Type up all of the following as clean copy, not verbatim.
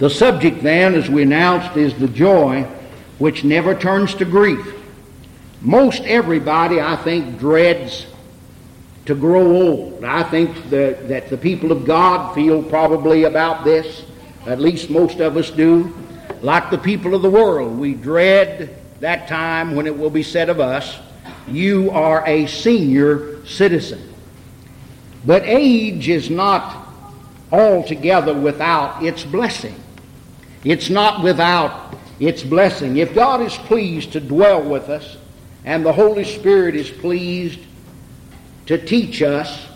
The subject then, as we announced, is the joy which never turns to grief. Most everybody, I think, dreads to grow old. I think that the people of God feel probably about this, at least most of us do. Like the people of the world, we dread that time when it will be said of us, "You are a senior citizen." But age is not altogether without its blessing. It's not without its blessing. If God is pleased to dwell with us, and the Holy Spirit is pleased to teach us,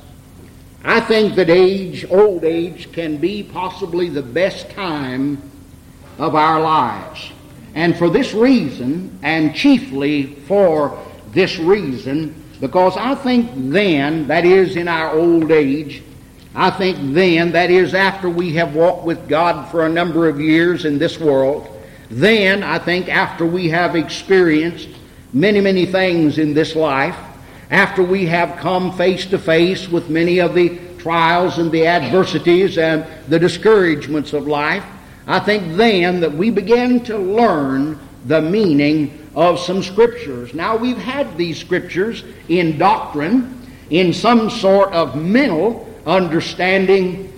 I think that old age, can be possibly the best time of our lives. And for this reason, and chiefly for this reason, because I think then, that is in our old age, I think then, that is after we have walked with God for a number of years in this world, then I think after we have experienced many, many things in this life, after we have come face to face with many of the trials and the adversities and the discouragements of life, I think then that we begin to learn the meaning of some scriptures. Now, we've had these scriptures in doctrine, in some sort of mental understanding,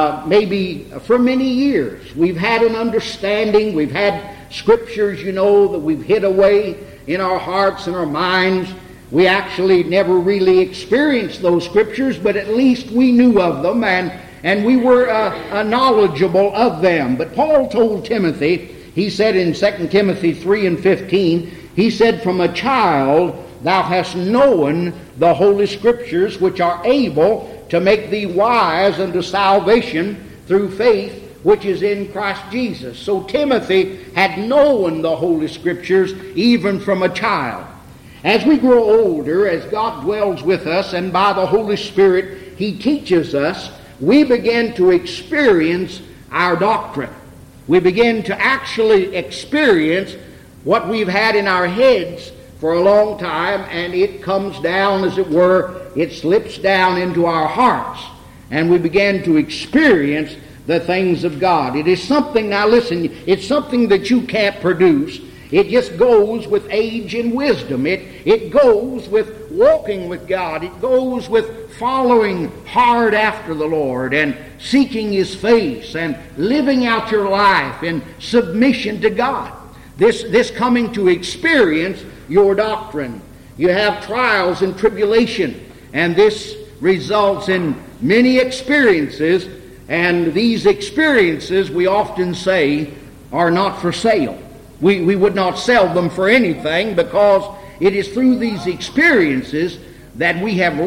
maybe for many years. We've had an understanding, we've had scriptures, that we've hid away in our hearts and our minds. We actually never really experienced those scriptures, but at least we knew of them, and we were knowledgeable of them. But Paul told Timothy, he said in 2 Timothy 3:15, he said, "From a child thou hast known the holy scriptures, which are able to make thee wise unto salvation through faith which is in Christ Jesus." So Timothy had known the holy scriptures even from a child. As we grow older, as God dwells with us, and by the Holy Spirit He teaches us, we begin to experience our doctrine. We begin to actually experience what we've had in our heads for a long time, and it comes down, as it were, it slips down into our hearts, and we begin to experience the things of God. It is something, now listen, it's something that you can't produce. It just goes with age and wisdom. It goes with walking with God. It goes with following hard after the Lord and seeking His face and living out your life in submission to God. This coming to experience your doctrine. You have trials and tribulation, and this results in many experiences, and these experiences, we often say, are not for sale. We would not sell them for anything, because it is through these experiences that we have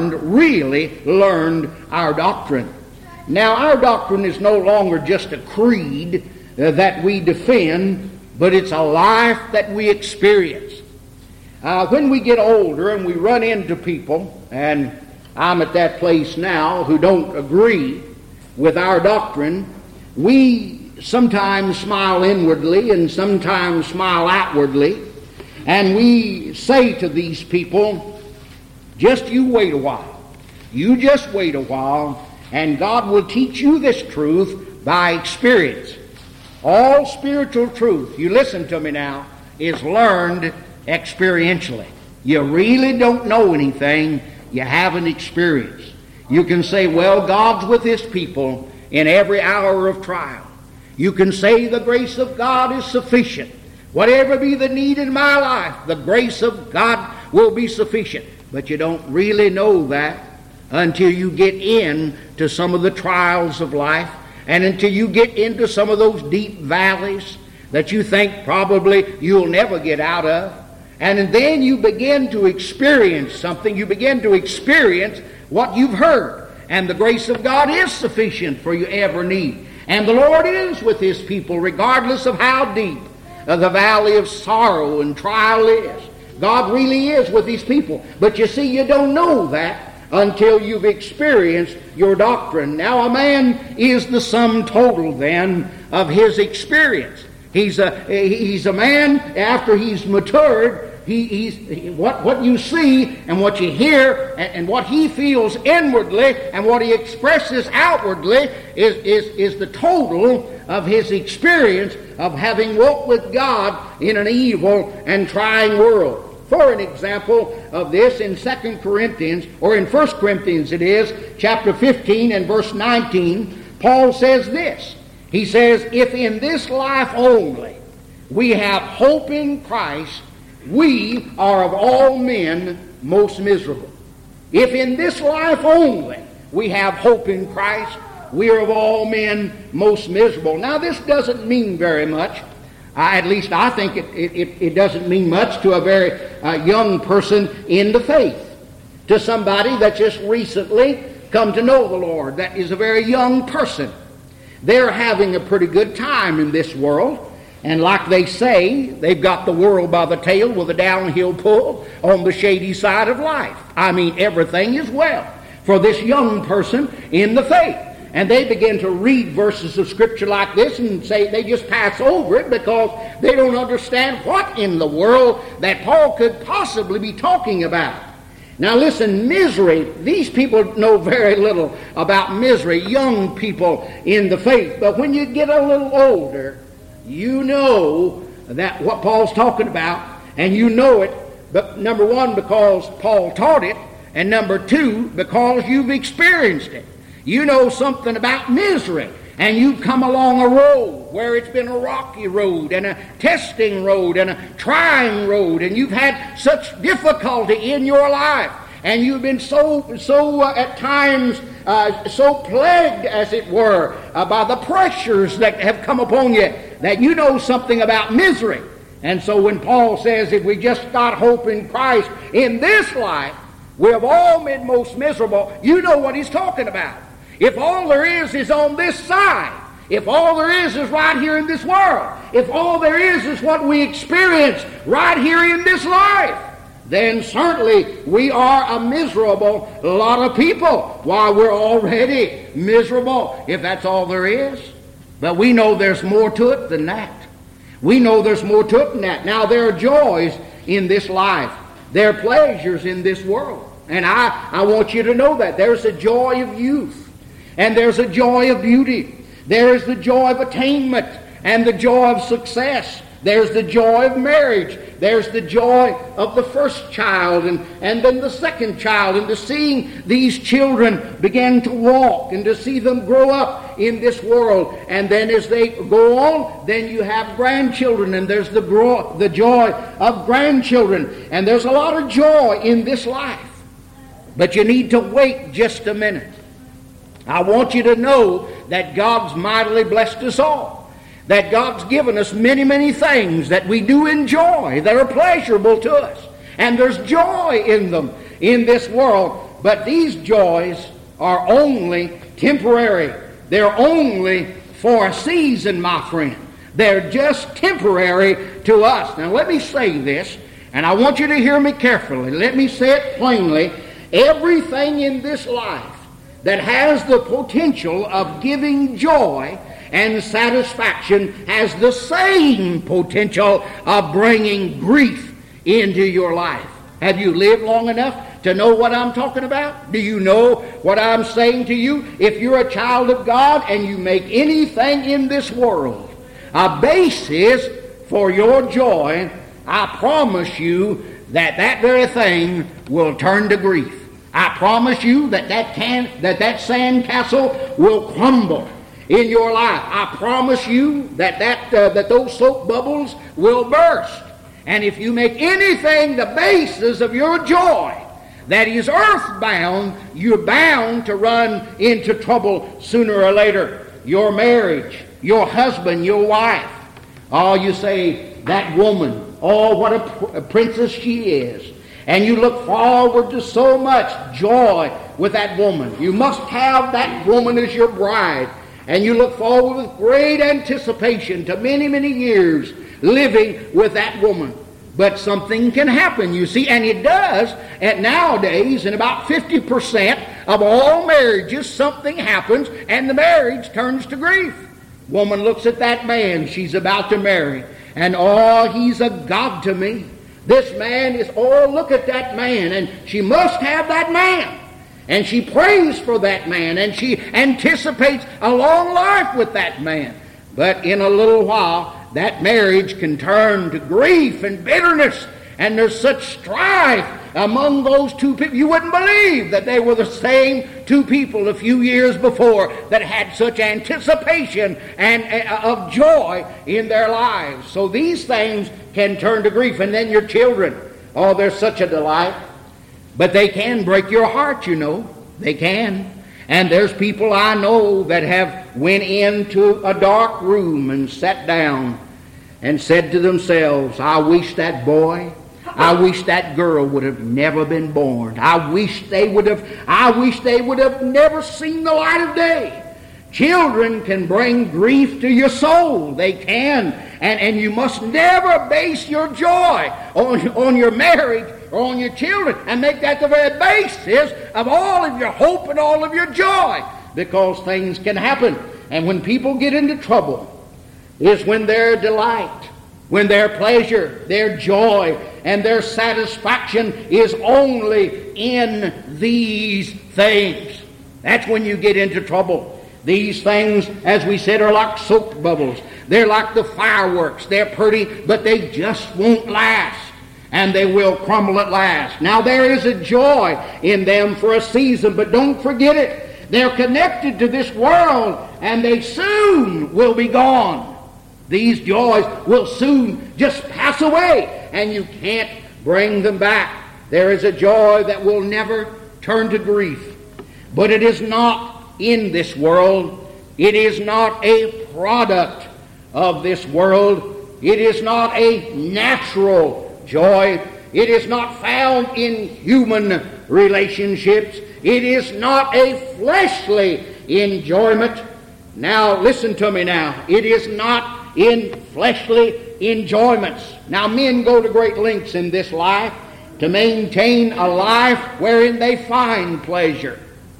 really learned our doctrine. Now, our doctrine is no longer just a creed that we defend, but it's a life that we experience. When we get older and we run into people, and I'm at that place now, who don't agree with our doctrine, we sometimes smile inwardly and sometimes smile outwardly, and we say to these people, just you wait a while. You just wait a while, and God will teach you this truth by experience. All spiritual truth, you listen to me now, is learned experientially. You really don't know anything you haven't experienced. You can say, well, God's with His people in every hour of trial. You can say the grace of God is sufficient. Whatever be the need in my life, the grace of God will be sufficient. But you don't really know that until you get into some of the trials of life, and until you get into some of those deep valleys that you think probably you'll never get out of. And then you begin to experience something. You begin to experience what you've heard. And the grace of God is sufficient for your every need. And the Lord is with His people regardless of how deep the valley of sorrow and trial is. God really is with His people. But you see, you don't know that until you've experienced your doctrine. Now, a man is the sum total then of his experience. He's a man after he's matured. What you see and what you hear and what he feels inwardly and what he expresses outwardly is the total of his experience of having walked with God in an evil and trying world. For an example of this, in 2 Corinthians, or in 1 Corinthians it is, chapter 15 and verse 19, Paul says this. He says, if in this life only we have hope in Christ, we are of all men most miserable. If in this life only we have hope in Christ, we are of all men most miserable. Now this doesn't mean very much. At least I think it doesn't mean much to a very young person in the faith. To somebody that just recently come to know the Lord, that is a very young person. They're having a pretty good time in this world. And like they say, they've got the world by the tail with a downhill pull on the shady side of life. I mean, everything is well for this young person in the faith. And they begin to read verses of Scripture like this and say they just pass over it because they don't understand what in the world that Paul could possibly be talking about. Now listen, misery, these people know very little about misery, young people in the faith. But when you get a little older, you know that what Paul's talking about, and you know it, but number one, because Paul taught it, and number two, because you've experienced it. You know something about misery, and you've come along a road where it's been a rocky road and a testing road and a trying road, and you've had such difficulty in your life, and you've been so at times so plagued, as it were, by the pressures that have come upon you, that you know something about misery. And so when Paul says, if we just got hope in Christ in this life, we're of all men most miserable, you know what he's talking about. If all there is on this side, if all there is right here in this world, if all there is what we experience right here in this life, then certainly we are a miserable lot of people. Why, we're already miserable if that's all there is. But we know there's more to it than that. We know there's more to it than that. Now, there are joys in this life. There are pleasures in this world. And I want you to know that. There's a joy of youth. And there's a joy of beauty. There is the joy of attainment and the joy of success. There's the joy of marriage. There's the joy of the first child and then the second child, and to seeing these children begin to walk and to see them grow up in this world. And then as they go on, then you have grandchildren, and there's the joy of grandchildren. And there's a lot of joy in this life. But you need to wait just a minute. I want you to know that God's mightily blessed us all. That God's given us many, many things that we do enjoy, that are pleasurable to us. And there's joy in them in this world. But these joys are only temporary. They're only for a season, my friend. They're just temporary to us. Now let me say this, and I want you to hear me carefully. Let me say it plainly. Everything in this life that has the potential of giving joy and satisfaction has the same potential of bringing grief into your life. Have you lived long enough to know what I'm talking about? Do you know what I'm saying to you? If you're a child of God and you make anything in this world a basis for your joy, I promise you that very thing will turn to grief. I promise you that sand castle will crumble in your life. I promise you that those soap bubbles will burst. And if you make anything the basis of your joy that is earthbound, you're bound to run into trouble sooner or later. Your marriage, your husband, your wife. Oh, you say, that woman, oh, what a princess she is. And you look forward to so much joy with that woman. You must have that woman as your bride. And you look forward with great anticipation to many, many years living with that woman. But something can happen, you see, and it does. And nowadays, in about 50% of all marriages, something happens and the marriage turns to grief. Woman looks at that man she's about to marry, and oh, he's a god to me. This man is, oh, look at that man, and she must have that man. And she prays for that man, and she anticipates a long life with that man. But in a little while, that marriage can turn to grief and bitterness, and there's such strife among those two people. You wouldn't believe that they were the same two people a few years before that had such anticipation and of joy in their lives. So these things can turn to grief. And then your children, oh, they're such a delight. But they can break your heart, you know. They can. And there's people I know that have went into a dark room and sat down and said to themselves, I wish that boy, I wish that girl would have never been born. I wish they would have never seen the light of day. Children can bring grief to your soul. They can. And you must never base your joy on your marriage or on your children and make that the very basis of all of your hope and all of your joy, because things can happen. And when people get into trouble is when their delight, when their pleasure, their joy, and their satisfaction is only in these things. That's when you get into trouble. These things, as we said, are like soap bubbles. They're like the fireworks. They're pretty, but they just won't last. And they will crumble at last. Now there is a joy in them for a season, but don't forget it. They're connected to this world, and they soon will be gone. These joys will soon just pass away, and you can't bring them back. There is a joy that will never turn to grief. But it is not in this world. It is not a product of this world. It is not a natural joy. It is not found in human relationships. It is not a fleshly enjoyment. Now, listen to me now. It is not in fleshly enjoyments. Now, men go to great lengths in this life to maintain a life wherein they find pleasure,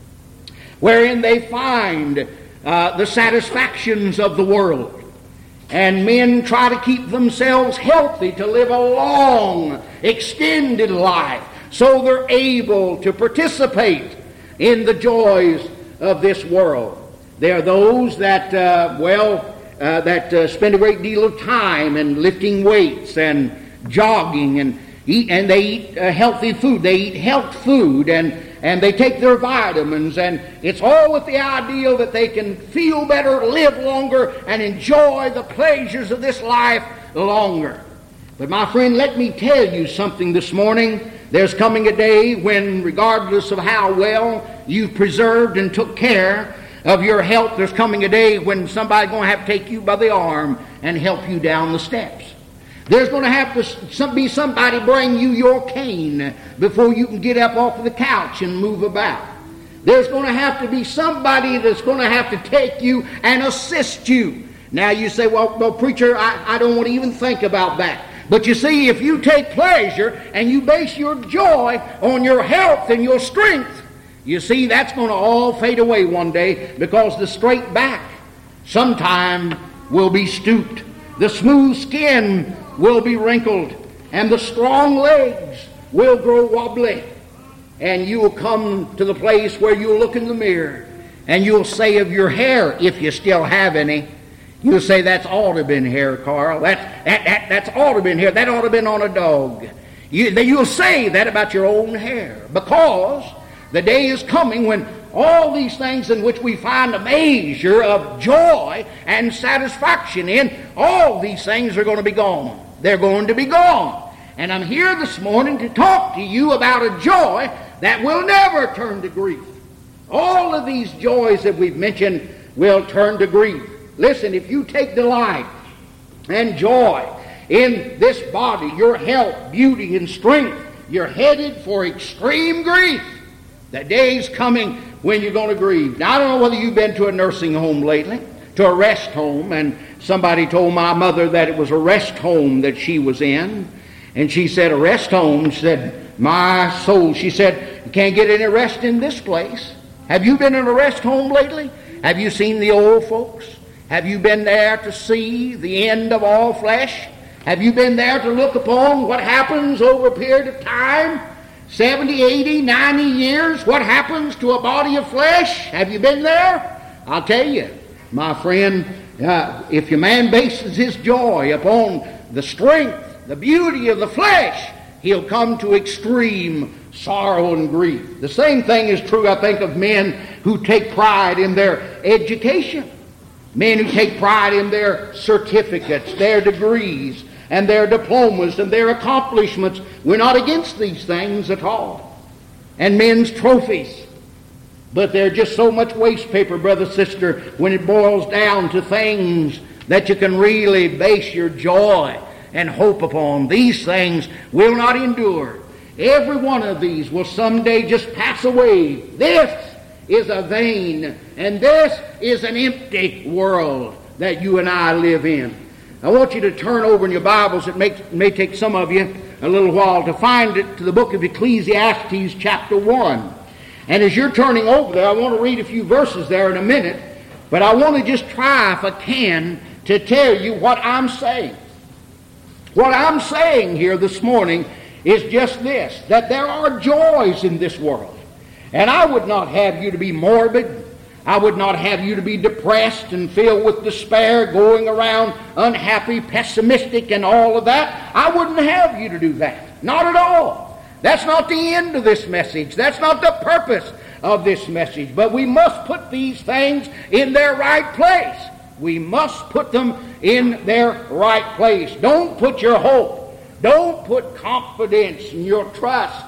wherein they find the satisfactions of the world. And men try to keep themselves healthy, to live a long, extended life, so they're able to participate in the joys of this world. There are those that, spend a great deal of time in lifting weights and jogging and they eat healthy food. They eat health food and they take their vitamins, and it's all with the ideal that they can feel better, live longer, and enjoy the pleasures of this life longer. But my friend, let me tell you something this morning. There's coming a day when, regardless of how well you've preserved and took care of your health, there's coming a day when somebody's going to have to take you by the arm and help you down the steps. There's going to have to be somebody bring you your cane before you can get up off of the couch and move about. There's going to have to be somebody that's going to have to take you and assist you. Now you say, well preacher, I don't want to even think about that. But you see, if you take pleasure and you base your joy on your health and your strength, you see, that's going to all fade away one day, because the straight back sometime will be stooped. The smooth skin will be wrinkled, and the strong legs will grow wobbly. And you will come to the place where you'll look in the mirror and you'll say of your hair, if you still have any, you'll say, that's ought to have been hair, Carl. That's ought to have been hair. That ought to have been on a dog. You'll say that about your own hair, because the day is coming when all these things in which we find a measure of joy and satisfaction in, all these things are going to be gone. They're going to be gone. And I'm here this morning to talk to you about a joy that will never turn to grief. All of these joys that we've mentioned will turn to grief. Listen, if you take delight and joy in this body, your health, beauty, and strength, you're headed for extreme grief. The day's coming when you're going to grieve. Now, I don't know whether you've been to a nursing home lately, to a rest home, and somebody told my mother that it was a rest home that she was in. And she said, a rest home? She said, my soul. She said, you can't get any rest in this place. Have you been in a rest home lately? Have you seen the old folks? Have you been there to see the end of all flesh? Have you been there to look upon what happens over a period of time? 70, 80, 90 years? What happens to a body of flesh? Have you been there? I'll tell you, my friend, If your man bases his joy upon the strength, the beauty of the flesh, he'll come to extreme sorrow and grief. The same thing is true, I think, of men who take pride in their education. Men who take pride in their certificates, their degrees, and their diplomas, and their accomplishments. We're not against these things at all. And men's trophies. But they're just so much waste paper, brother, sister, when it boils down to things that you can really base your joy and hope upon. These things will not endure. Every one of these will someday just pass away. This is a vain and this is an empty world that you and I live in. I want you to turn over in your Bibles. It may take some of you a little while to find it, to the book of Ecclesiastes chapter 1. And as you're turning over there, I want to read a few verses there in a minute, but I want to just try, if I can, to tell you what I'm saying. What I'm saying here this morning is just this, that there are joys in this world. And I would not have you to be morbid. I would not have you to be depressed and filled with despair, going around unhappy, pessimistic, and all of that. I wouldn't have you to do that. Not at all. That's not the end of this message. That's not the purpose of this message. But we must put these things in their right place. We must put them in their right place. Don't put your hope, don't put confidence in your trust,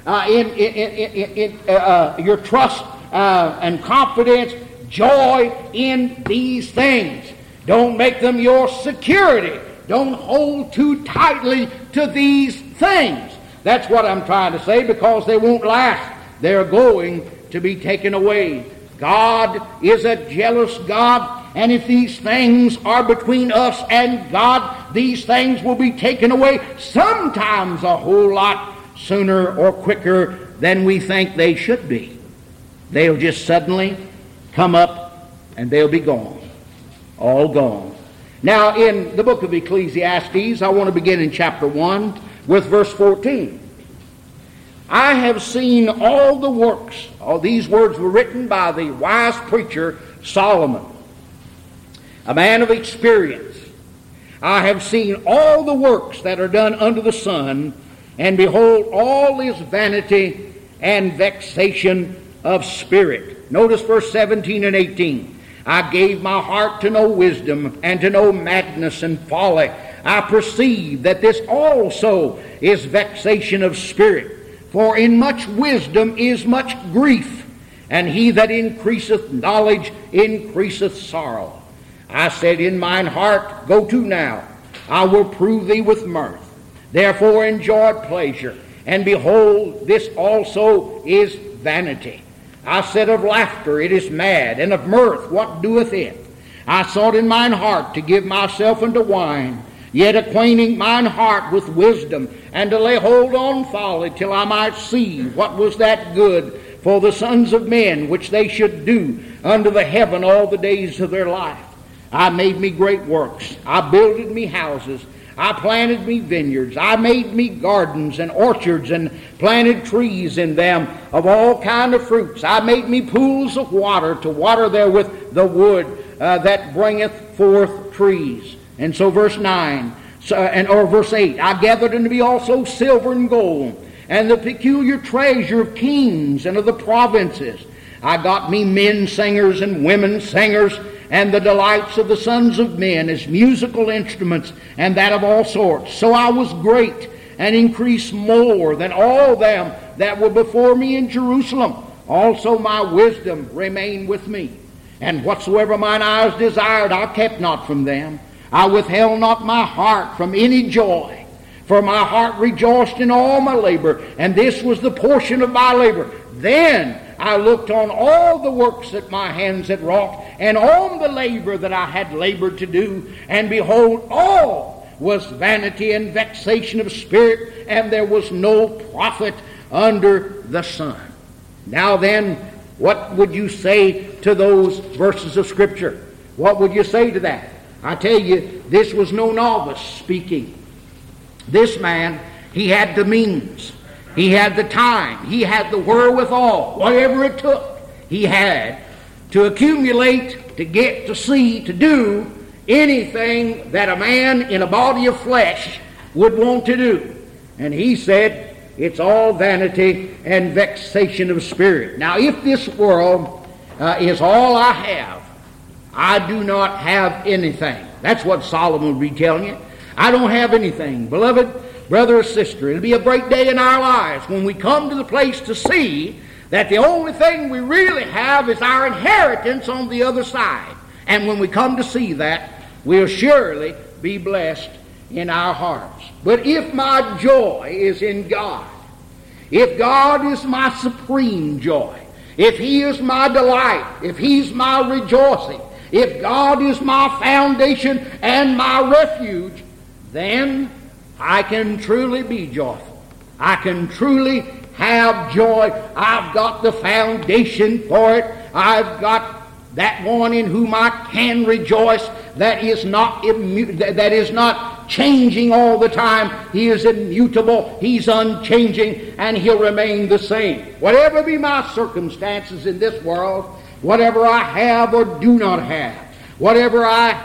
your trust and confidence, joy in these things. Don't make them your security. Don't hold too tightly to these things. That's what I'm trying to say, because they won't last. They're going to be taken away. God is a jealous God, and if these things are between us and God, these things will be taken away sometimes a whole lot sooner or quicker than we think they should be. They'll just suddenly come up and they'll be gone. All gone. Now, in the book of Ecclesiastes, I want to begin in chapter 1 with verse 14. I have seen all the works. All these words were written by the wise preacher Solomon, a man of experience. I have seen all the works that are done under the sun, and behold, all is vanity and vexation of spirit. Notice verse 17 and 18. I gave my heart to know wisdom, and to know madness and folly. I perceive that this also is vexation of spirit. For in much wisdom is much grief, and he that increaseth knowledge increaseth sorrow. I said in mine heart, go to now, I will prove thee with mirth. Therefore enjoy pleasure, and behold, this also is vanity. I said of laughter, it is mad, and of mirth, what doeth it? I sought in mine heart to give myself unto wine, yet acquainting mine heart with wisdom, and to lay hold on folly, till I might see what was that good for the sons of men, which they should do under the heaven all the days of their life. I made me great works. I builded me houses. I planted me vineyards. I made me gardens and orchards, and planted trees in them of all kind of fruits. I made me pools of water to water therewith the wood that bringeth forth trees. And so verse 9, or verse 8, I gathered unto me also silver and gold, and the peculiar treasure of kings and of the provinces. I got me men singers and women singers, and the delights of the sons of men as musical instruments, and that of all sorts. So I was great, and increased more than all them that were before me in Jerusalem. Also my wisdom remained with me. And whatsoever mine eyes desired, I kept not from them. I withheld not my heart from any joy, for my heart rejoiced in all my labor, and this was the portion of my labor. Then I looked on all the works that my hands had wrought, and on the labor that I had labored to do, and behold, all was vanity and vexation of spirit, and there was no profit under the sun. Now then, what would you say to those verses of Scripture? What would you say to that? I tell you, this was no novice speaking. This man, he had the means. He had the time. He had the wherewithal. Whatever it took, he had to accumulate, to get, to see, to do anything that a man in a body of flesh would want to do. And he said, it's all vanity and vexation of spirit. Now, if this world is all I have, I do not have anything. That's what Solomon would be telling you. I don't have anything. Beloved brother or sister, it'll be a great day in our lives when we come to the place to see that the only thing we really have is our inheritance on the other side. And when we come to see that, we'll surely be blessed in our hearts. But if my joy is in God, if God is my supreme joy, if He is my delight, if He's my rejoicing, if God is my foundation and my refuge, then I can truly be joyful. I can truly have joy. I've got the foundation for it. I've got that one in whom I can rejoice, that is not changing all the time. He is immutable, He's unchanging, and He'll remain the same. Whatever be my circumstances in this world, whatever I have or do not have, whatever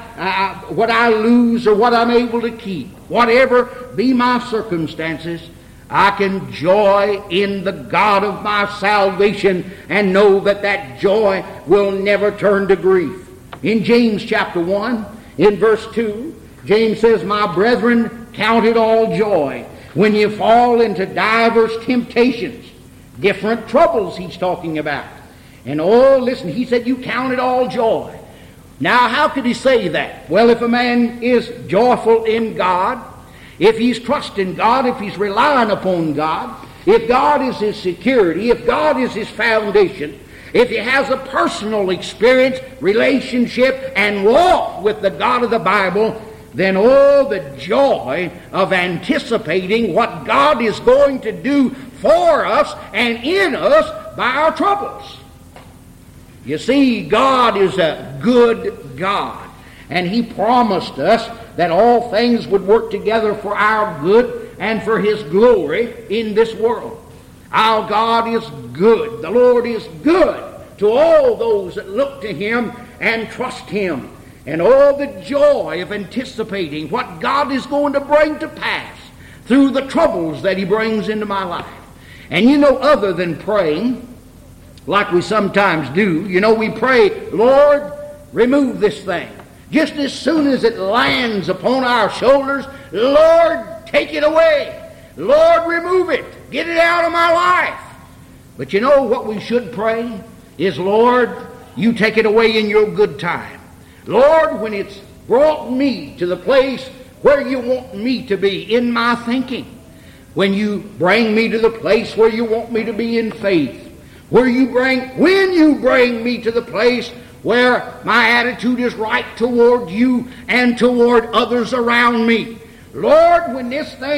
what I lose or what I'm able to keep, whatever be my circumstances, I can joy in the God of my salvation and know that that joy will never turn to grief. In James chapter 1, in verse 2, James says, my brethren, count it all joy when you fall into divers temptations. Different troubles he's talking about. And listen, he said you count it all joy. Now, how could he say that? Well, if a man is joyful in God, if he's trusting God, if he's relying upon God, if God is his security, if God is his foundation, if he has a personal experience, relationship, and walk with the God of the Bible, then the joy of anticipating what God is going to do for us and in us by our troubles. You see, God is a good God, and He promised us that all things would work together for our good and for His glory in this world. Our God is good. The Lord is good to all those that look to Him and trust Him. And the joy of anticipating what God is going to bring to pass through the troubles that He brings into my life. And other than praying, like we sometimes do, we pray, Lord, remove this thing. Just as soon as it lands upon our shoulders, Lord, take it away. Lord, remove it. Get it out of my life. But what we should pray is, Lord, you take it away in your good time. Lord, when it's brought me to the place where you want me to be in my thinking, when you bring me to the place where you want me to be in faith, when you bring me to the place where my attitude is right toward you and toward others around me. Lord, when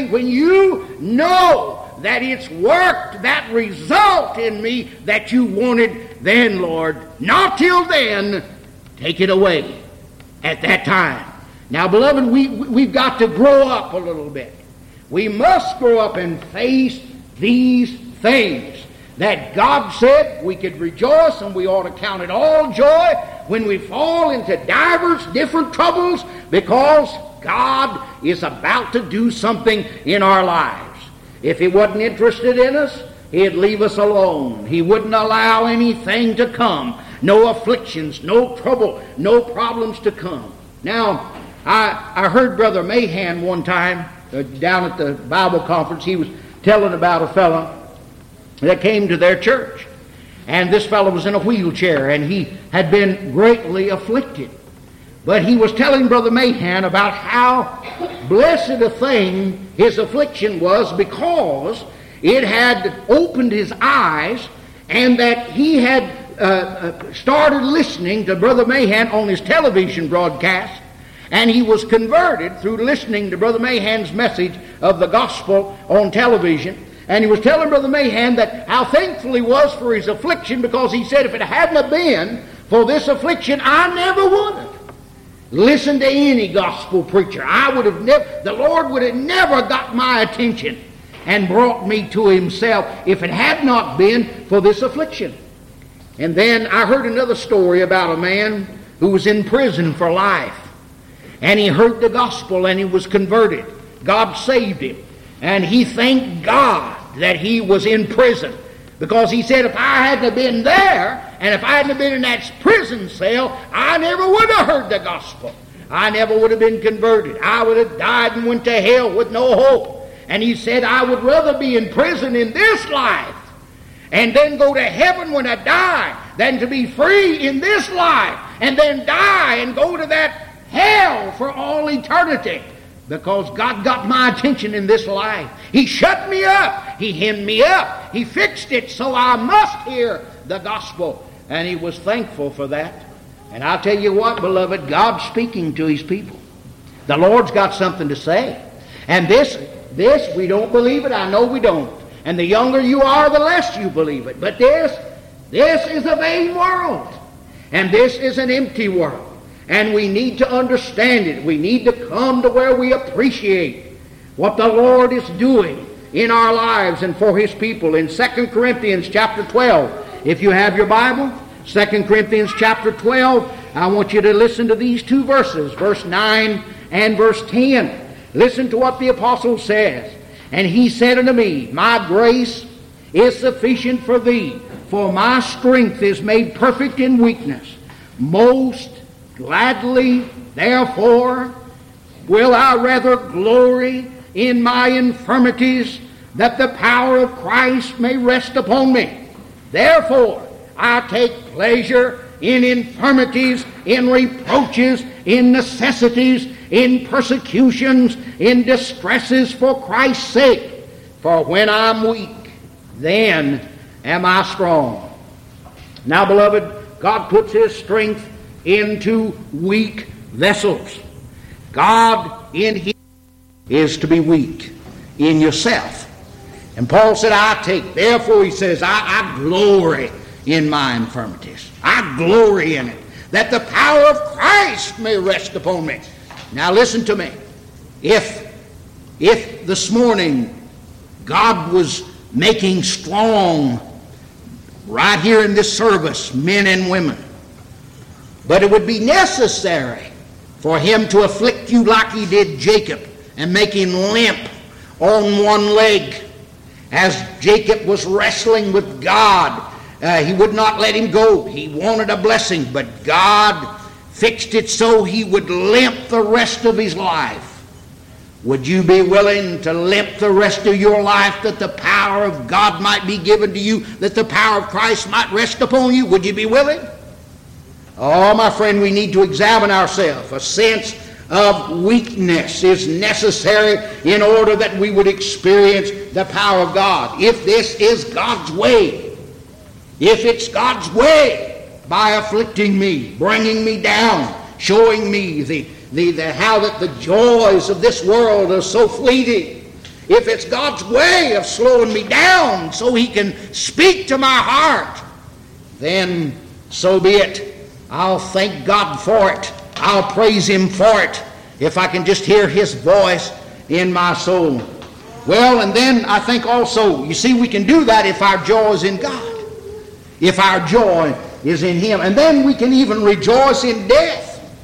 you know that it's worked that result in me that you wanted, then, Lord, not till then, take it away at that time. Now, beloved, we've got to grow up a little bit. We must grow up and face these things that God said we could rejoice, and we ought to count it all joy when we fall into divers different troubles, because God is about to do something in our lives. If He wasn't interested in us, He'd leave us alone. He wouldn't allow anything to come, no afflictions, no trouble, no problems to come. Now, I heard Brother Mahan one time down at the Bible conference. He was telling about a fellow that came to their church. And this fellow was in a wheelchair, and he had been greatly afflicted. But he was telling Brother Mahan about how blessed a thing his affliction was, because it had opened his eyes, and that he had started listening to Brother Mahan on his television broadcast, and he was converted through listening to Brother Mahan's message of the gospel on television. And he was telling Brother Mahan that how thankful he was for his affliction, because he said, if it hadn't have been for this affliction, I never would have listened to any gospel preacher. The Lord would have never got my attention and brought me to Himself if it had not been for this affliction. And then I heard another story about a man who was in prison for life. and he heard the gospel and he was converted. God saved him. And he thanked God that he was in prison. Because he said, if I hadn't been there, and if I hadn't been in that prison cell, I never would have heard the gospel. I never would have been converted. I would have died and went to hell with no hope. And he said, I would rather be in prison in this life and then go to heaven when I die than to be free in this life and then die and go to that hell for all eternity. Because God got my attention in this life. He shut me up. He hemmed me up. He fixed it so I must hear the gospel. And he was thankful for that. And I'll tell you what, beloved, God's speaking to his people. The Lord's got something to say. And this, we don't believe it. I know we don't. And the younger you are, the less you believe it. But this is a vain world. And this is an empty world. And we need to understand it. We need to come to where we appreciate what the Lord is doing in our lives and for his people. In 2 Corinthians chapter 12, if you have your Bible, 2 Corinthians chapter 12, I want you to listen to these two verses, verse 9 and verse 10. Listen to what the apostle says. And he said unto me, my grace is sufficient for thee, for my strength is made perfect in weakness. Most gladly, therefore, will I rather glory in my infirmities, that the power of Christ may rest upon me. Therefore, I take pleasure in infirmities, in reproaches, in necessities, in persecutions, in distresses for Christ's sake. For when I'm weak, then am I strong. Now, beloved, God puts his strength into weak vessels. God in him is to be weak in yourself. And Paul said, therefore he says, I glory in my infirmities. I glory in it, that the power of Christ may rest upon me. Now listen to me. If this morning God was making strong right here in this service, men and women, but it would be necessary for him to afflict you like he did Jacob and make him limp on one leg. As Jacob was wrestling with God, he would not let him go. He wanted a blessing, but God fixed it so he would limp the rest of his life. Would you be willing to limp the rest of your life that the power of God might be given to you, that the power of Christ might rest upon you? Would you be willing? Oh, my friend, we need to examine ourselves. A sense of weakness is necessary in order that we would experience the power of God. If this is God's way, if it's God's way by afflicting me, bringing me down, showing me how that the joys of this world are so fleeting, if it's God's way of slowing me down so he can speak to my heart, then so be it. I'll thank God for it. I'll praise him for it if I can just hear his voice in my soul. Well, and then I think also, you see, we can do that if our joy is in God. If our joy is in him. And then we can even rejoice in death.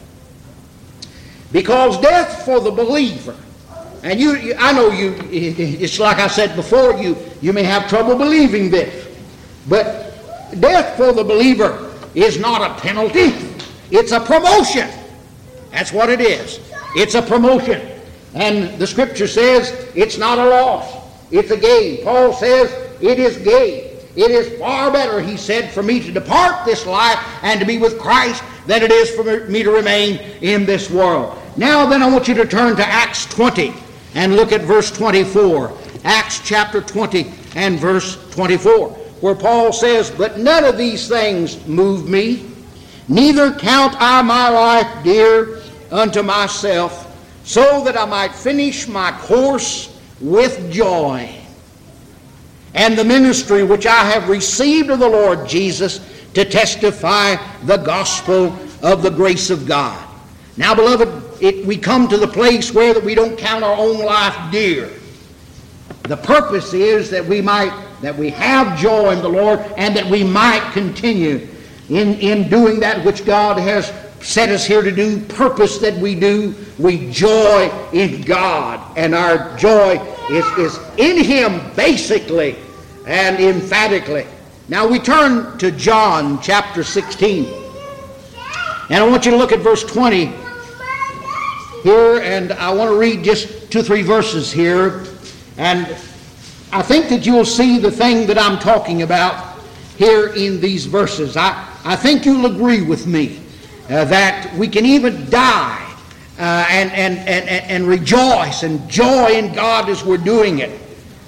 Because death for the believer, and I know it's like I said before, you may have trouble believing this, but death for the believer is not a penalty. It's a promotion. That's what it is. It's a promotion. And the scripture says it's not a loss. It's a gain. Paul says it is gain. It is far better, he said, for me to depart this life and to be with Christ than it is for me to remain in this world. Now then I want you to turn to Acts 20 and look at verse 24. Acts chapter 20 and verse 24, where Paul says, but none of these things move me, neither count I my life dear unto myself, so that I might finish my course with joy, and the ministry which I have received of the Lord Jesus, to testify the gospel of the grace of God. Now, beloved, we come to the place where that we don't count our own life dear. The purpose is that we have joy in the Lord, and that we might continue in doing that which God has set us here to do, purpose that we do. We joy in God, and our joy is in Him basically and emphatically. Now we turn to John chapter 16. And I want you to look at verse 20 here, and I want to read just 2 or 3 verses here. And I think that you'll see the thing that I'm talking about here in these verses. I think you'll agree with me that we can even die and rejoice and joy in God as we're doing it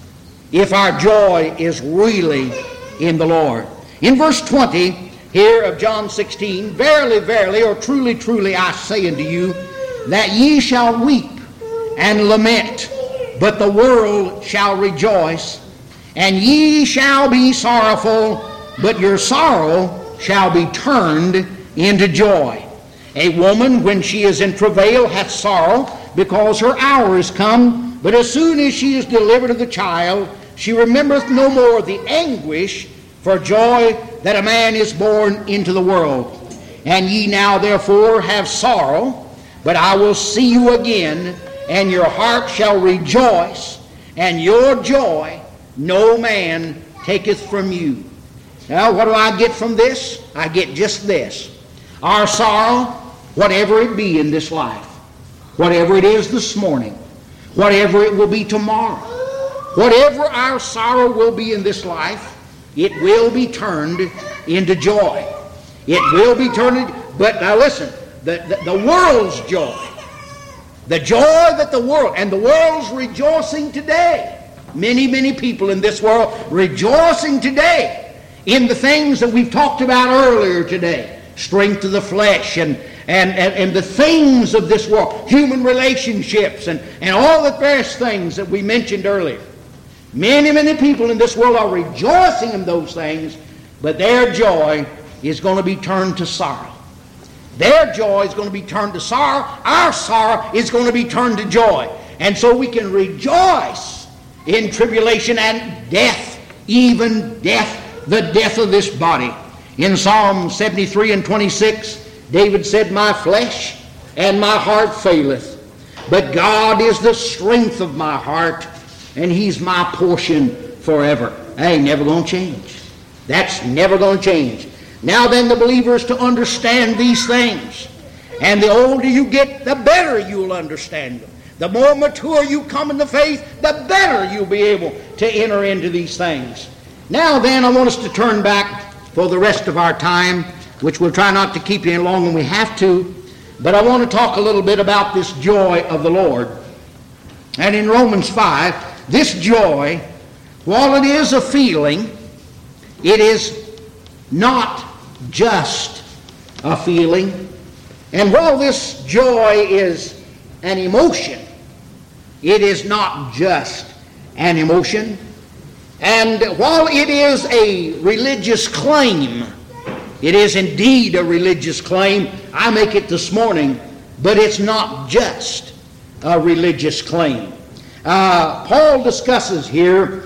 if our joy is really in the Lord. In verse 20 here of John 16, verily, verily, or truly, truly, I say unto you, that ye shall weep and lament, but the world shall rejoice, and ye shall be sorrowful, but your sorrow shall be turned into joy. A woman, when she is in travail, hath sorrow, because her hour is come, but as soon as she is delivered of the child, she remembereth no more the anguish for joy that a man is born into the world. And ye now therefore have sorrow, but I will see you again, and your heart shall rejoice, and your joy no man taketh from you. Now, what do I get from this? I get just this. Our sorrow, whatever it be in this life, whatever it is this morning, whatever it will be tomorrow, whatever our sorrow will be in this life, it will be turned into joy. It will be turned, but now listen, the world's joy, the joy that the world, and the world's rejoicing today. Many people in this world rejoicing today in the things that we've talked about earlier today. Strength of the flesh and the things of this world, human relationships and all the various things that we mentioned earlier. Many people in this world are rejoicing in those things, but their joy is going to be turned to sorrow. Their joy is going to be turned to sorrow. Our sorrow is going to be turned to joy. And so we can rejoice in tribulation and death, even death, the death of this body. In Psalm 73 and 26, David said, my flesh and my heart faileth, but God is the strength of my heart, and He's my portion forever. That ain't never going to change. That's never going to change. Now then, the believer is to understand these things. And the older you get, the better you'll understand them. The more mature you come in the faith, the better you'll be able to enter into these things. Now then, I want us to turn back for the rest of our time, which we'll try not to keep you any longer than we have to. But I want to talk a little bit about this joy of the Lord. And in Romans 5, this joy, while it is a feeling, it is not just a feeling. And while this joy is an emotion, it is not just an emotion. And while it is a religious claim, it is indeed a religious claim. I make it this morning, but it's not just a religious claim. Paul discusses here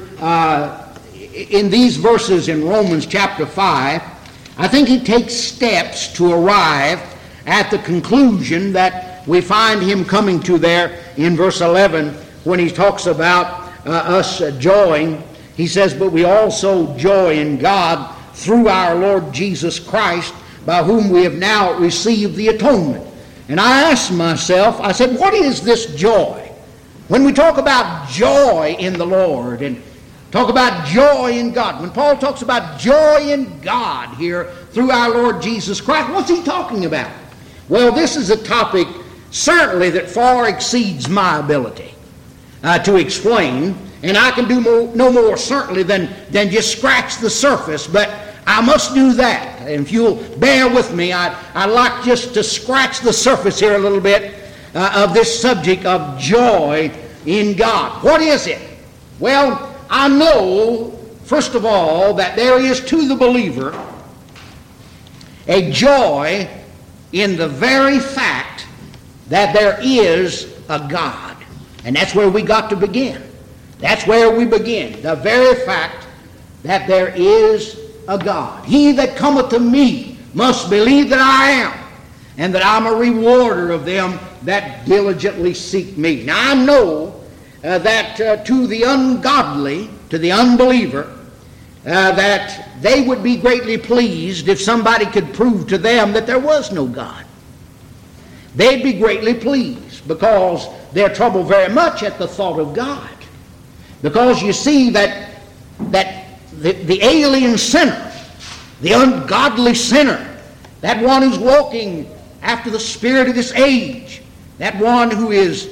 in these verses in Romans chapter 5, I think he takes steps to arrive at the conclusion that we find him coming to there in verse 11 when he talks about us joying. He says, but we also joy in God through our Lord Jesus Christ, by whom we have now received the atonement. And I asked myself, I said, what is this joy? When we talk about joy in the Lord and talk about joy in God, when Paul talks about joy in God here through our Lord Jesus Christ, what's he talking about? Well, this is a topic certainly that far exceeds my ability to explain, and I can do no more certainly than just scratch the surface, but I must do that. And if you'll bear with me, I'd like just to scratch the surface here a little bit of this subject of joy in God. What is it? Well, I know, first of all, that there is to the believer a joy in the very fact that there is a God. And that's where we got to begin. That's where we begin. The very fact that there is a God. He that cometh to me must believe that I am, and that I'm a rewarder of them that diligently seek me. Now I know that to the ungodly, to the unbeliever, that they would be greatly pleased if somebody could prove to them that there was no God. They'd be greatly pleased because they're troubled very much at the thought of God. Because you see that the alien sinner, the ungodly sinner, that one who's walking after the spirit of this age, that one who is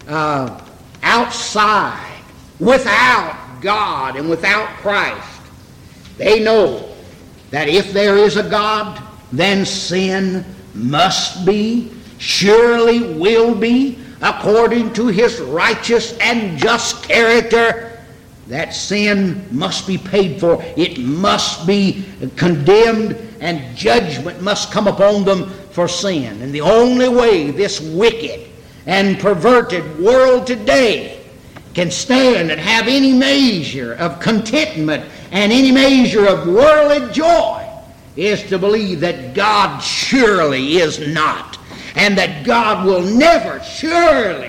outside, without God and without Christ, they know that if there is a God, then sin must be, surely will be, according to his righteous and just character, that sin must be paid for. It must be condemned, and judgment must come upon them for sin. And the only way this wicked and perverted world today can stand and have any measure of contentment and any measure of worldly joy is to believe that God surely is not, and that God will never, surely,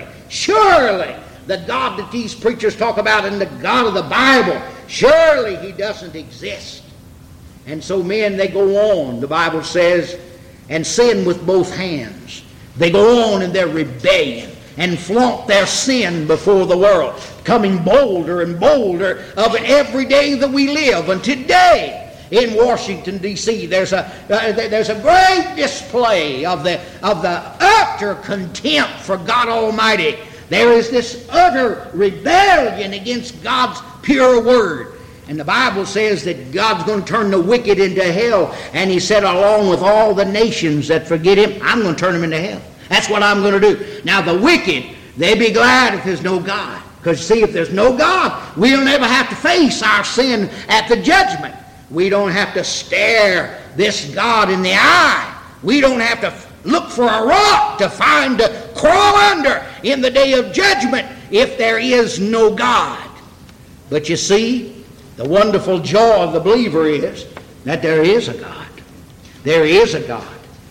the God that these preachers talk about and the God of the Bible, surely he doesn't exist. And so men, they go on, the Bible says, and sin with both hands. They go on in their rebellion and flaunt their sin before the world, coming bolder and bolder of it every day that we live. And today in Washington, D.C., there's a great display of the utter contempt for God Almighty. There is this utter rebellion against God's pure word. And the Bible says that God's going to turn the wicked into hell. And he said, along with all the nations that forget him, I'm going to turn them into hell. That's what I'm going to do. Now the wicked, they be glad if there's no God. Because see, if there's no God, we'll never have to face our sin at the judgment. We don't have to stare this God in the eye. We don't have to look for a rock to find to crawl under in the day of judgment if there is no God. But you see, the wonderful joy of the believer is that there is a God. There is a God.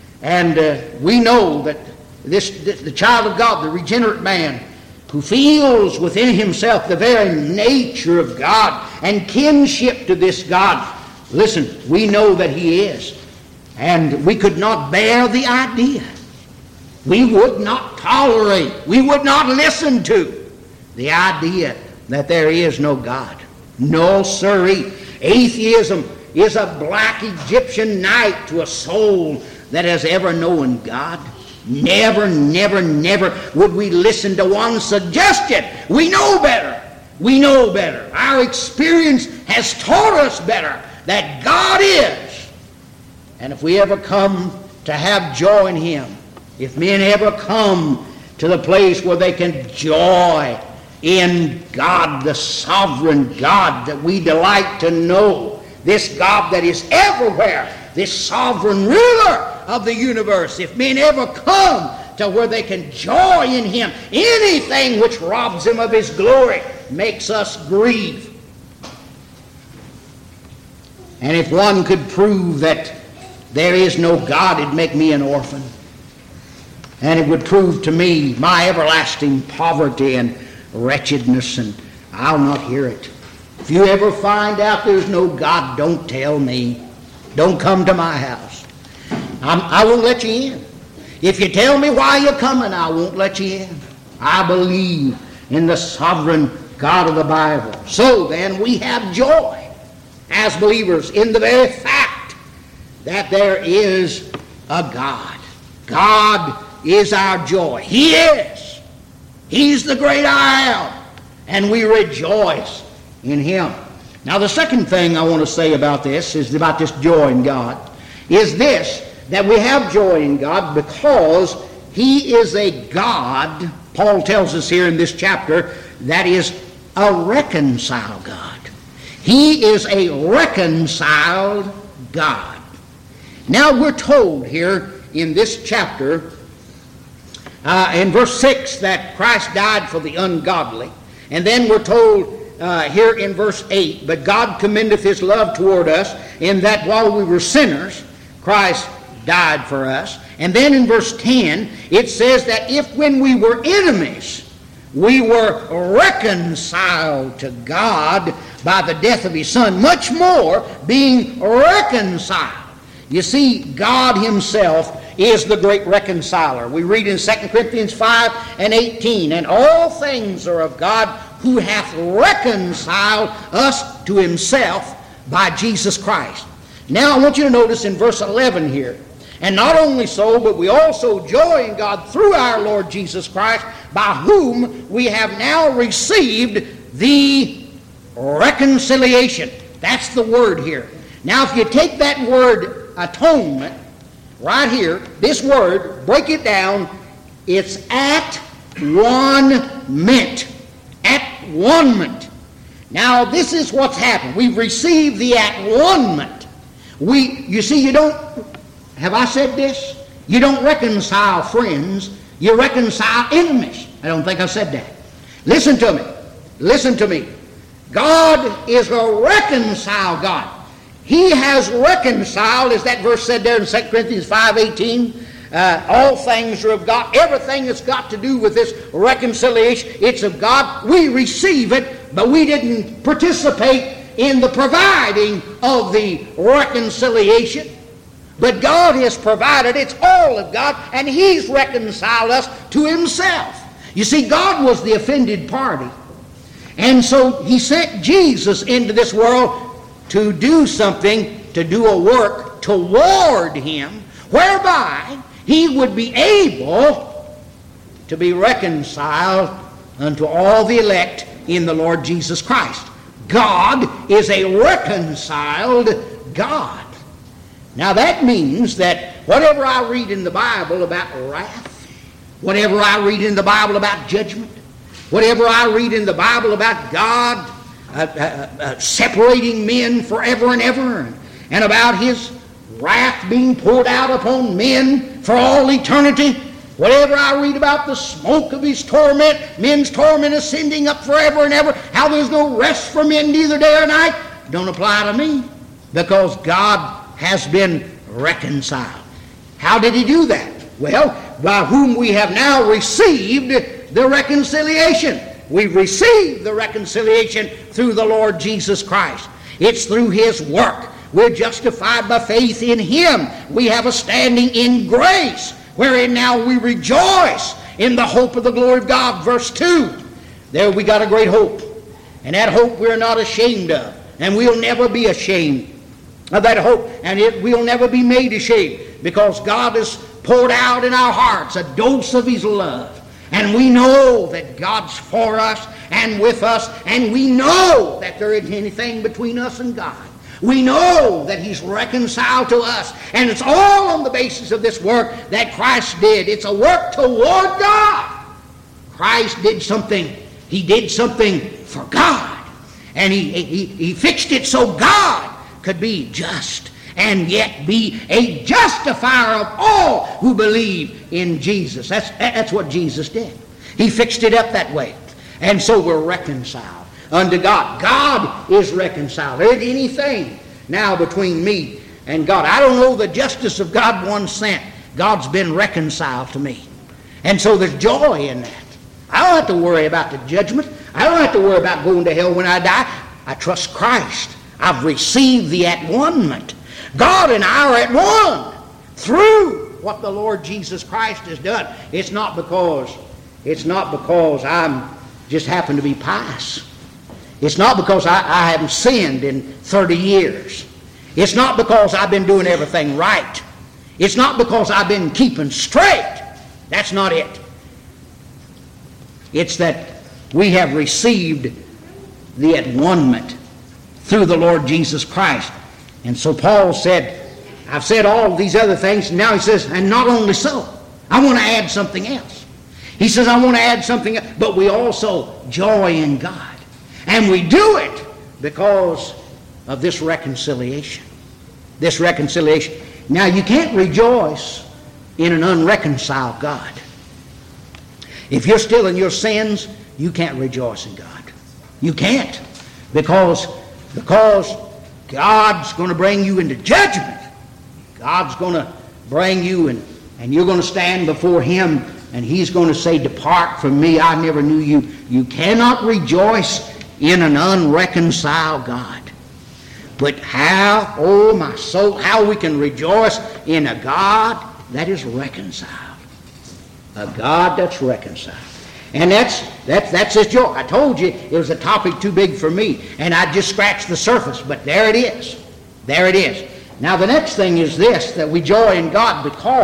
And we know that the child of God, the regenerate man, who feels within himself the very nature of God and kinship to this God, listen, we know that he is. And we could not bear the idea. We would not tolerate, we would not listen to the idea that there is no God. No, sirree. Atheism is a black Egyptian night to a soul that has ever known God. Never, never, never would we listen to one suggestion. We know better. We know better. Our experience has taught us better that God is. And if we ever come to have joy in him, if men ever come to the place where they can joy in God, the sovereign God that we delight to know, this God that is everywhere, this sovereign ruler of the universe, if men ever come to where they can joy in him, anything which robs him of his glory makes us grieve. And if one could prove that there is no God, it'd make me an orphan. And it would prove to me my everlasting poverty and wretchedness, and I'll not hear it. If you ever find out there's no God, don't tell me. Don't come to my house. I won't let you in. If you tell me why you're coming, I won't let you in. I believe in the sovereign God of the Bible. So then we have joy as believers in the very fact that there is a God. God is our joy. He is. He's the great I am. And we rejoice in him. Now the second thing I want to say about this is about this joy in God, is this, that we have joy in God because he is a God, Paul tells us here in this chapter, that is a reconciled God. He is a reconciled God. Now we're told here in this chapter, in verse 6, that Christ died for the ungodly. And then we're told here in verse 8, but God commendeth his love toward us in that while we were sinners, Christ died for us. And then in verse 10, it says that if when we were enemies, we were reconciled to God by the death of His Son, much more being reconciled. You see, God Himself is the great reconciler. We read in 2 Corinthians 5 and 18, and all things are of God, who hath reconciled us to Himself by Jesus Christ. Now I want you to notice in verse 11 here, and not only so, but we also joy in God through our Lord Jesus Christ, by whom we have now received the reconciliation. That's the word here. Now if you take that word atonement right here, this word, break it down, it's at one ment. At one-ment. Now this is what's happened. We've received the at-one-ment. You see, you don't, have I said this? You don't reconcile friends, you reconcile enemies. I don't think I said that. Listen to me. Listen to me. God is a reconciled God. He has reconciled, as that verse said there in 2 Corinthians 5:18, all things are of God. Everything that's got to do with this reconciliation, it's of God. We receive it, but we didn't participate in the providing of the reconciliation. But God has provided. It's all of God, and He's reconciled us to Himself. You see, God was the offended party. And so He sent Jesus into this world to do something, to do a work toward Him, whereby He would be able to be reconciled unto all the elect in the Lord Jesus Christ. God is a reconciled God. Now that means that whatever I read in the Bible about wrath, whatever I read in the Bible about judgment, whatever I read in the Bible about God separating men forever and ever, and about His wrath being poured out upon men for all eternity, whatever I read about the smoke of His torment, men's torment ascending up forever and ever, how there's no rest for men neither day or night, don't apply to me, because God has been reconciled. How did He do that? Well, by whom we have now received the reconciliation. We've received the reconciliation through the Lord Jesus Christ. It's through His work. We're justified by faith in Him. We have a standing in grace, wherein now we rejoice in the hope of the glory of God. Verse 2, there we got a great hope. And that hope we're not ashamed of. And we'll never be ashamed of that hope. And we'll never be made ashamed, because God has poured out in our hearts a dose of His love. And we know that God's for us and with us. And we know that there isn't anything between us and God. We know that He's reconciled to us. And it's all on the basis of this work that Christ did. It's a work toward God. Christ did something. He did something for God. And he fixed it so God could be just and yet be a justifier of all who believe in Jesus. That's what Jesus did. He fixed it up that way. And so we're reconciled unto God. God is reconciled. There isn't anything now between me and God. I don't owe the justice of God 1 cent. God's been reconciled to me. And so there's joy in that. I don't have to worry about the judgment. I don't have to worry about going to hell when I die. I trust Christ. I've received the at-one-ment. God and I are at one through what the Lord Jesus Christ has done. It's not because I'm just happen to be pious. It's not because I haven't sinned in 30 years. It's not because I've been doing everything right. It's not because I've been keeping straight. That's not it. It's that we have received the at-one-ment through the Lord Jesus Christ. And so Paul said, I've said all these other things, and now he says, and not only so, I want to add something else. He says, I want to add something else, but we also joy in God. And we do it because of this reconciliation. This reconciliation. Now, you can't rejoice in an unreconciled God. If you're still in your sins, you can't rejoice in God. You can't. Because God's going to bring you into judgment. God's going to bring you And you're going to stand before Him, and He's going to say, "Depart from me, I never knew you." You cannot rejoice in an unreconciled God. But how, oh my soul, how we can rejoice in a God that is reconciled. A God that's reconciled. And that's His joy. I told you it was a topic too big for me, and I just scratched the surface, but there it is. There it is. Now the next thing is this, that we joy in God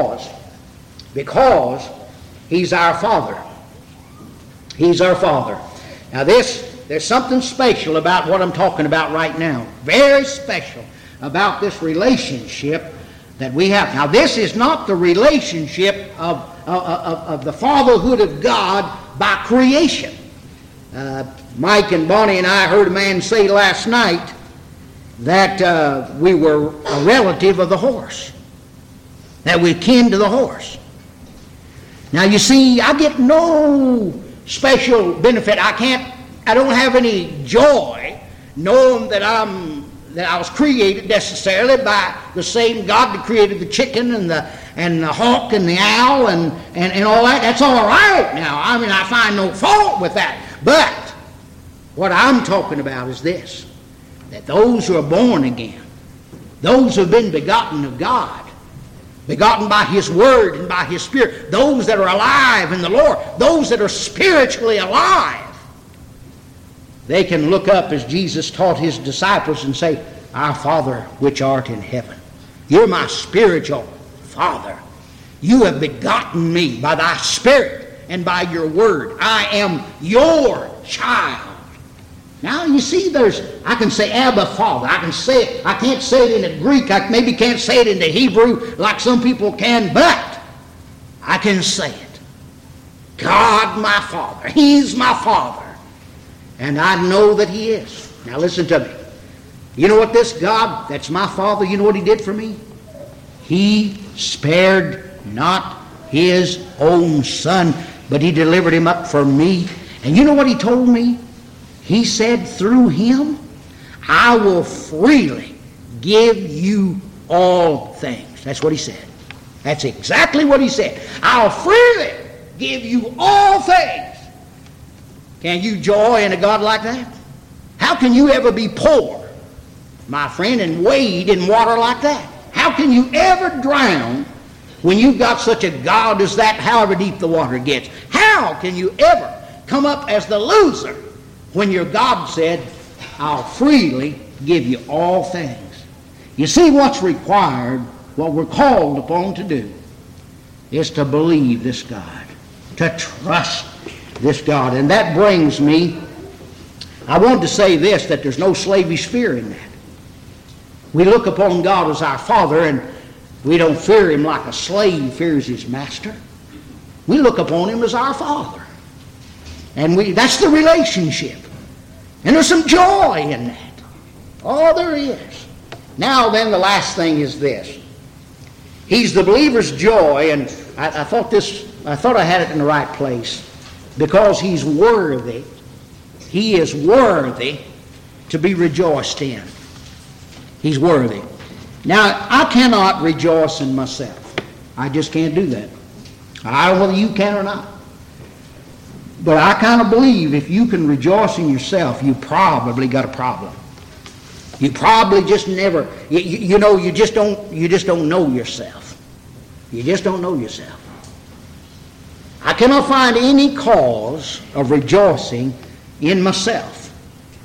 because He's our Father. He's our Father. Now there's something special about what I'm talking about right now. Very special about this relationship that we have. Now this is not the relationship of the fatherhood of God by creation. Mike and Bonnie and I heard a man say last night that we were a relative of the horse, that we're kin to the horse. Now you see, I get no special benefit. I don't have any joy knowing that I was created necessarily by the same God that created the chicken and the hawk and the owl and all that. That's all right now. I mean, I find no fault with that. But what I'm talking about is this, that those who are born again, those who have been begotten of God, begotten by His Word and by His Spirit, those that are alive in the Lord, those that are spiritually alive, they can look up as Jesus taught His disciples and say, "Our Father which art in heaven." You're my spiritual Father. You have begotten me by Thy Spirit and by Your Word. I am your child. Now you see, I can say Abba Father. I can say it. I can't say it in the Greek. I maybe can't say it in the Hebrew like some people can, but I can say it. God my Father. He's my Father. And I know that He is. Now listen to me. You know what this God, that's my Father, you know what He did for me? He spared not His own Son, but He delivered Him up for me. And you know what He told me? He said, through Him, I will freely give you all things. That's what He said. That's exactly what He said. I'll freely give you all things. Can you joy in a God like that? How can you ever be poor, my friend, and wade in water like that? How can you ever drown when you've got such a God as that, however deep the water gets? How can you ever come up as the loser when your God said, I'll freely give you all things? You see, what's required, what we're called upon to do, is to believe this God, to trust this God. And that brings me, I wanted to say this, that there's no slavish fear in that. We look upon God as our Father, and we don't fear Him like a slave fears his master. We look upon Him as our Father. And that's the relationship. And there's some joy in that. Oh, there is. Now then, the last thing is this. He's the believer's joy, and I thought I had it in the right place. Because He's worthy. He is worthy to be rejoiced in. He's worthy. Now, I cannot rejoice in myself. I just can't do that. I don't know whether you can or not. But I kind of believe if you can rejoice in yourself, you probably got a problem. You probably just never, you just don't know yourself. You just don't know yourself. I cannot find any cause of rejoicing in myself.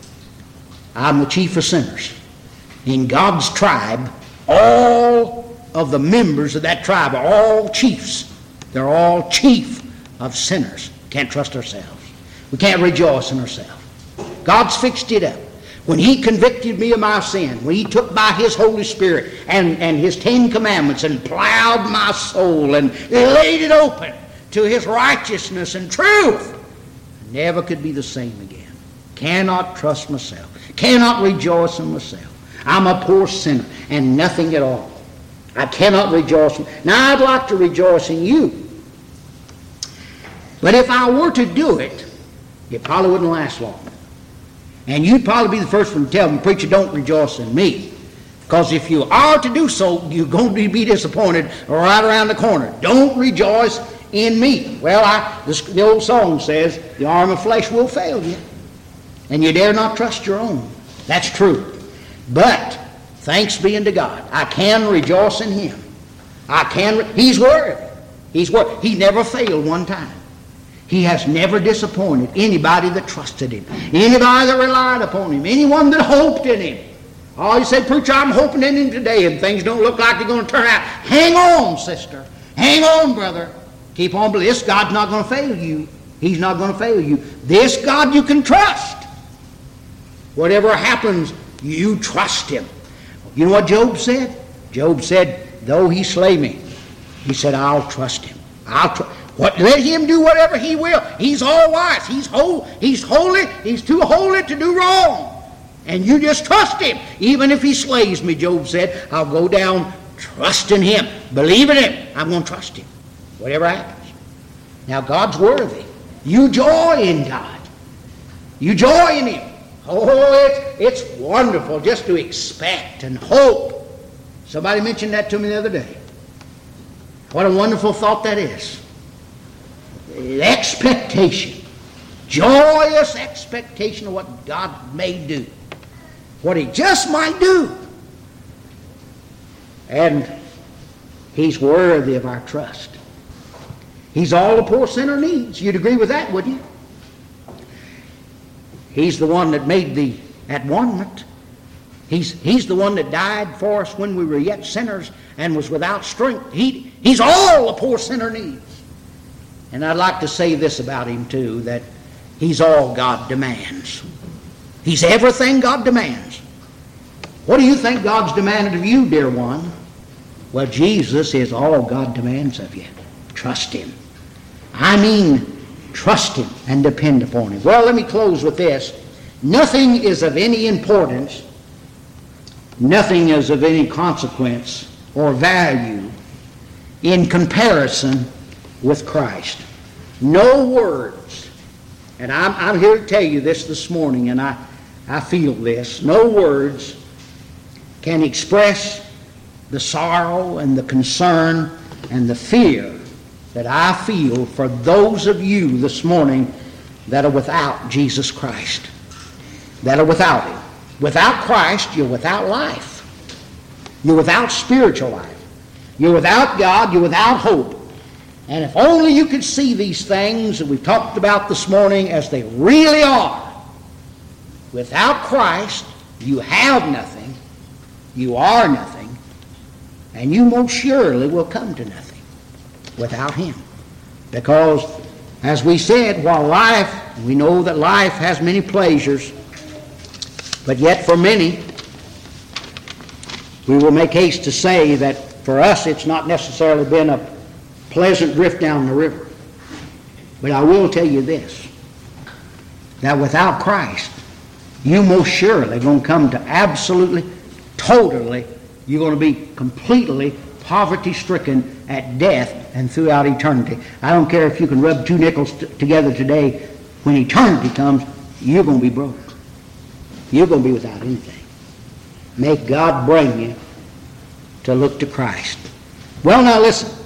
I'm the chief of sinners. In God's tribe, all of the members of that tribe are all chiefs. They're all chief of sinners. Can't trust ourselves. We can't rejoice in ourselves. God's fixed it up. When He convicted me of my sin, when He took by His Holy Spirit and His 10 Commandments and plowed my soul and laid it open to His righteousness and truth, I never could be the same again. Cannot trust myself. Cannot rejoice in myself. I'm a poor sinner and nothing at all. I cannot rejoice. Now I'd like to rejoice in you. But if I were to do it, it probably wouldn't last long. And you'd probably be the first one to tell me, preacher, don't rejoice in me. Because if you are to do so, you're going to be disappointed right around the corner. Don't rejoice in me. Well, the old song says, the arm of flesh will fail you, and you dare not trust your own. That's true. But, thanks be unto God, I can rejoice in Him. He's worthy. He's worthy. He never failed one time. He has never disappointed anybody that trusted Him, anybody that relied upon Him, anyone that hoped in Him. Oh, you say, preacher, I'm hoping in Him today, and things don't look like they're going to turn out. Hang on, sister. Hang on, brother. Keep on believing. This God's not going to fail you. He's not going to fail you. This God you can trust. Whatever happens, you trust Him. You know what Job said? Job said, though He slay me, he said, I'll trust Him. Let Him do whatever He will. He's all wise. He's holy. He's too holy to do wrong. And you just trust Him. Even if He slays me, Job said, I'll go down trusting Him. Believe in Him. I'm going to trust Him. Whatever happens. Now, God's worthy. You joy in God. You joy in Him. Oh, it's wonderful just to expect and hope. Somebody mentioned that to me the other day. What a wonderful thought that is. Expectation. Joyous expectation of what God may do. What He just might do. And He's worthy of our trust. He's all the poor sinner needs. You'd agree with that, wouldn't you? He's the one that made the at-one-ment. He's the one that died for us when we were yet sinners and was without strength. He's all the poor sinner needs. And I'd like to say this about Him too, that He's all God demands. He's everything God demands. What do you think God's demanded of you, dear one? Well, Jesus is all God demands of you. Trust Him. I mean, trust Him and depend upon Him. Well, let me close with this. Nothing is of any importance, nothing is of any consequence or value in comparison with Christ. No words, and I'm here to tell you this morning, and I feel this, no words can express the sorrow and the concern and the fear that I feel for those of you this morning that are without Jesus Christ, that are without Him. Without Christ, you're without life. You're without spiritual life. You're without God. You're without hope. And if only you could see these things that we've talked about this morning as they really are. Without Christ, you have nothing, you are nothing, and you most surely will come to nothing without Him. Because, as we said, while life, we know that life has many pleasures, but yet for many, we will make haste to say that for us it's not necessarily been a pleasant drift down the river. But I will tell you this, that without Christ, you most surely going to come to absolutely, totally, you're going to be completely poverty-stricken at death and throughout eternity. I don't care if you can rub two nickels together today. When eternity comes, you're going to be broke. You're going to be without anything. May God bring you to look to Christ. Well, now listen.